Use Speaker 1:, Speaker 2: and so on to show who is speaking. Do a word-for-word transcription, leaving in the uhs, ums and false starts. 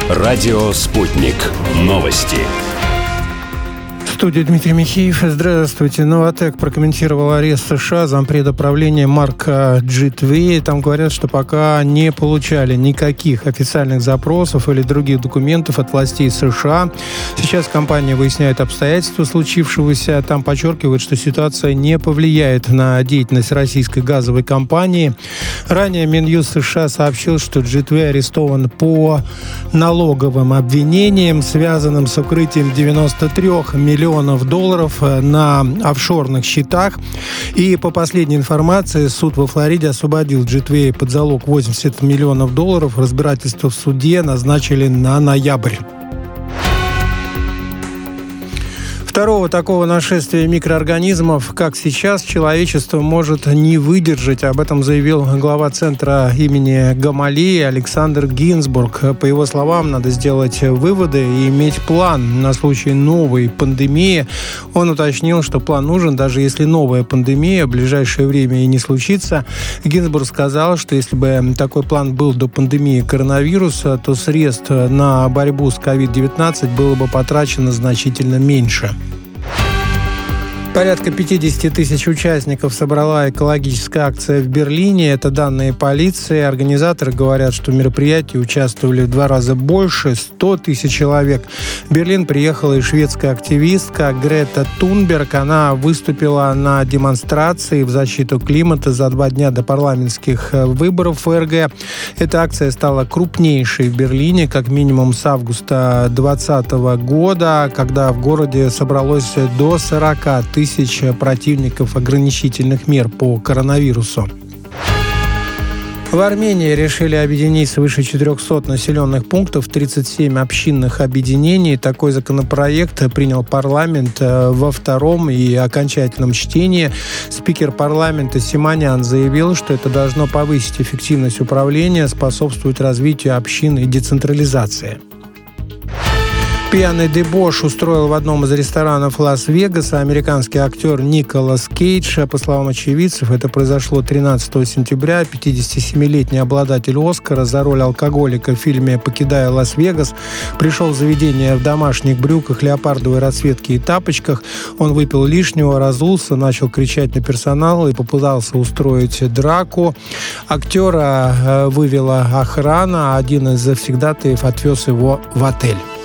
Speaker 1: Радио «Спутник». Новости.
Speaker 2: В студии Дмитрий Михеев. Здравствуйте. Новатэк прокомментировал арест США зампреда правления Марка Джитвея. Там говорят, что пока не получали никаких официальных запросов или других документов от властей США. Сейчас компания выясняет обстоятельства случившегося. Там подчеркивают, что ситуация не повлияет на деятельность российской газовой компании. Ранее Минюст США сообщил, что Джитвей арестован по налоговым обвинениям, связанным с укрытием девяноста трёх миллионов долларов на офшорных счетах. И по последней информации, суд во Флориде освободил Джитвея под залог восемьдесят миллионов долларов. Разбирательство в суде назначили на ноябрь. Второго такого нашествия микроорганизмов, как сейчас, человечество может не выдержать. Об этом заявил глава центра имени Гамалеи Александр Гинзбург. По его словам, надо сделать выводы и иметь план на случай новой пандемии. Он уточнил, что план нужен, даже если новая пандемия в ближайшее время и не случится. Гинзбург сказал, что если бы такой план был до пандемии коронавируса, то средств на борьбу с ковид девятнадцать было бы потрачено значительно меньше. Порядка пятьдесят тысяч участников собрала экологическая акция в Берлине. Это данные полиции. Организаторы говорят, что в мероприятии участвовали в два раза больше, сто тысяч человек. В Берлин приехала и шведская активистка Грета Тунберг. Она выступила на демонстрации в защиту климата за два дня до парламентских выборов в ФРГ. Эта акция стала крупнейшей в Берлине, как минимум с августа две тысячи двадцатого года, когда в городе собралось до сорока тысяч противников ограничительных мер по коронавирусу. В Армении решили объединить свыше четырехсот населенных пунктов, тридцать семь общинных объединений. Такой законопроект принял парламент во втором и окончательном чтении. Спикер парламента Симонян заявил, что это должно повысить эффективность управления, способствовать развитию общин и децентрализации. Пьяный дебош устроил в одном из ресторанов Лас-Вегаса американский актер Николас Кейдж. По словам очевидцев, это произошло тринадцатого сентября. пятидесятисемилетний обладатель «Оскара» за роль алкоголика в фильме «Покидая Лас-Вегас» пришел в заведение в домашних брюках, леопардовой расцветке и тапочках. Он выпил лишнего, разулся, начал кричать на персонал и попытался устроить драку. Актера вывела охрана, а один из завсегдатаев отвез его в отель.